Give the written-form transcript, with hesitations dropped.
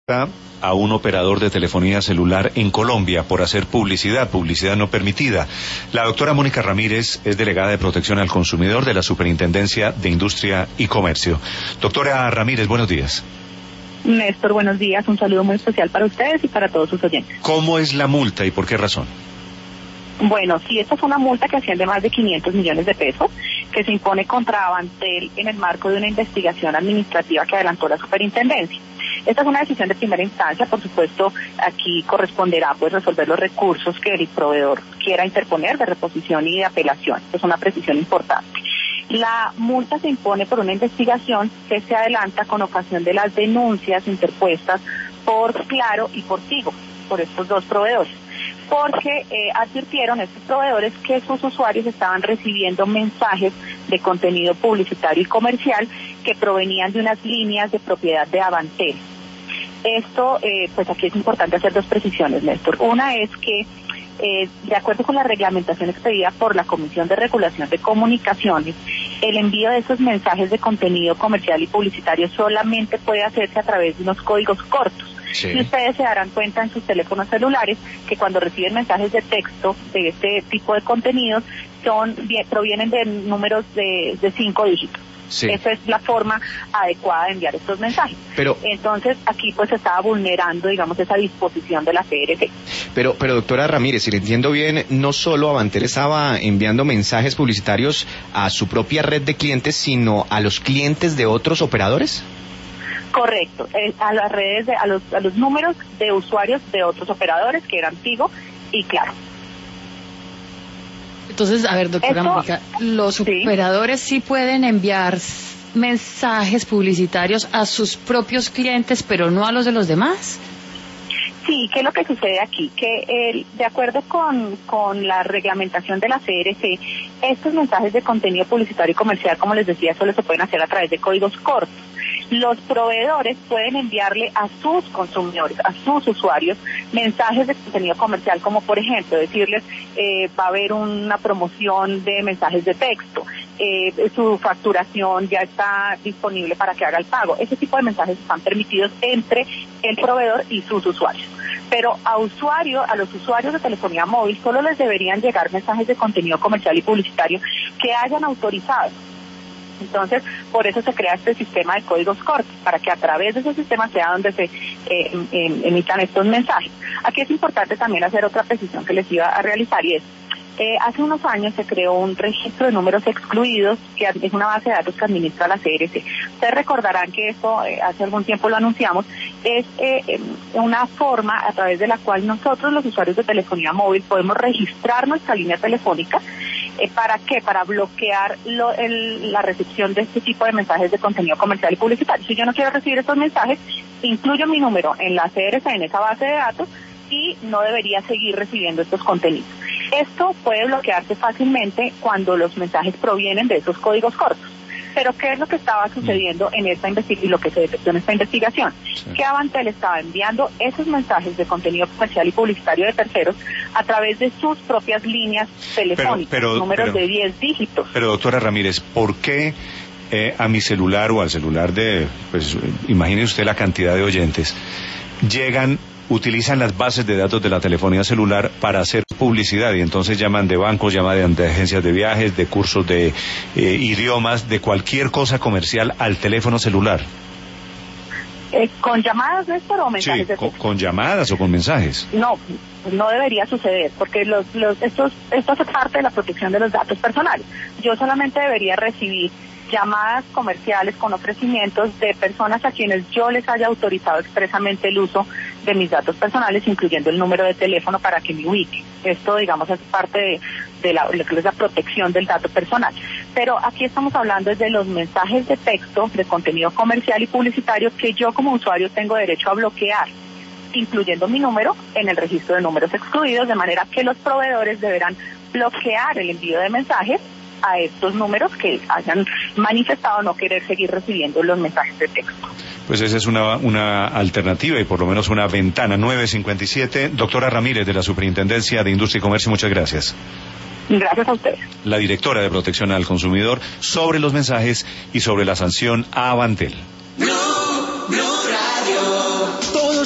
a un operador de telefonía celular en Colombia por hacer publicidad no permitida. La doctora Mónica Ramírez es delegada de Protección al Consumidor de la Superintendencia de Industria y Comercio. Doctora Ramírez, buenos días. Néstor, buenos días. Un saludo muy especial para ustedes y para todos sus oyentes. ¿Cómo es la multa y por qué razón? Bueno, sí, esta es una multa que asciende a más de 500 millones de pesos, que se impone contra Avantel en el marco de una investigación administrativa que adelantó la superintendencia. Esta es una decisión de primera instancia, por supuesto, aquí corresponderá pues resolver los recursos que el proveedor quiera interponer de reposición y de apelación. Es una precisión importante. La multa se impone por una investigación que se adelanta con ocasión de las denuncias interpuestas por Claro y por Tigo, por estos dos proveedores, porque advirtieron estos proveedores que sus usuarios estaban recibiendo mensajes de contenido publicitario y comercial que provenían de unas líneas de propiedad de Avantel. Esto, pues aquí es importante hacer dos precisiones, Néstor. Una es que, de acuerdo con la reglamentación expedida por la Comisión de Regulación de Comunicaciones, el envío de esos mensajes de contenido comercial y publicitario solamente puede hacerse a través de unos códigos cortos. Sí. Y ustedes se darán cuenta en sus teléfonos celulares que cuando reciben mensajes de texto de este tipo de contenidos provienen de números de 5 dígitos. Sí. Esa es la forma adecuada de enviar estos mensajes. Entonces, aquí pues se estaba vulnerando, digamos, esa disposición de la CRC. Pero doctora Ramírez, si le entiendo bien, no solo Avantel estaba enviando mensajes publicitarios a su propia red de clientes, sino a los clientes de otros operadores. Correcto, a las redes, a los números de usuarios de otros operadores que eran Tigo y Claro. Entonces, a ver, doctora Mónica, ¿los operadores sí pueden enviar mensajes publicitarios a sus propios clientes, pero no a los de los demás? Sí, ¿qué es lo que sucede aquí? Que de acuerdo con la reglamentación de la CRC, estos mensajes de contenido publicitario y comercial, como les decía, solo se pueden hacer a través de códigos cortos. Los proveedores pueden enviarle a sus consumidores, a sus usuarios, mensajes de contenido comercial, como por ejemplo decirles va a haber una promoción de mensajes de texto, su facturación ya está disponible para que haga el pago. Ese tipo de mensajes están permitidos entre el proveedor y sus usuarios. Pero a los usuarios de telefonía móvil solo les deberían llegar mensajes de contenido comercial y publicitario que hayan autorizado. Entonces, por eso se crea este sistema de códigos cortos, para que a través de ese sistema sea donde se emitan estos mensajes. Aquí es importante también hacer otra precisión que les iba a realizar, y es, hace unos años se creó un registro de números excluidos, que es una base de datos que administra la CRC. Ustedes recordarán que esto, hace algún tiempo lo anunciamos, es una forma a través de la cual nosotros, los usuarios de telefonía móvil, podemos registrar nuestra línea telefónica. ¿Para qué? Para bloquear la recepción de este tipo de mensajes de contenido comercial y publicitario. Si yo no quiero recibir estos mensajes, incluyo mi número en la CRC, en esa base de datos, y no debería seguir recibiendo estos contenidos. Esto puede bloquearse fácilmente cuando los mensajes provienen de esos códigos cortos. Pero ¿qué es lo que estaba sucediendo en esta investigación y lo que se detectó en esta investigación? Sí. Que Avantel estaba enviando esos mensajes de contenido comercial y publicitario de terceros a través de sus propias líneas telefónicas, números de 10 dígitos. Pero doctora Ramírez, ¿por qué a mi celular o al celular imagine usted la cantidad de oyentes, utilizan las bases de datos de la telefonía celular para hacer publicidad y entonces llaman de bancos, llaman de agencias de viajes, de cursos de idiomas, de cualquier cosa comercial al teléfono celular? ¿Con llamadas, Néstor, o mensajes de texto? Con llamadas o con mensajes. No debería suceder, porque esto hace parte de la protección de los datos personales. Yo solamente debería recibir llamadas comerciales con ofrecimientos de personas a quienes yo les haya autorizado expresamente el uso de mis datos personales, incluyendo el número de teléfono para que me ubique. Esto, digamos, es parte de lo que es la protección del dato personal. Pero aquí estamos hablando de los mensajes de texto, de contenido comercial y publicitario que yo como usuario tengo derecho a bloquear, incluyendo mi número en el registro de números excluidos, de manera que los proveedores deberán bloquear el envío de mensajes a estos números que hayan manifestado no querer seguir recibiendo los mensajes de texto. Pues esa es una alternativa y por lo menos una ventana. 9:57. Doctora Ramírez, de la Superintendencia de Industria y Comercio, muchas gracias. Gracias a ustedes. La directora de Protección al Consumidor, sobre los mensajes y sobre la sanción a Avantel.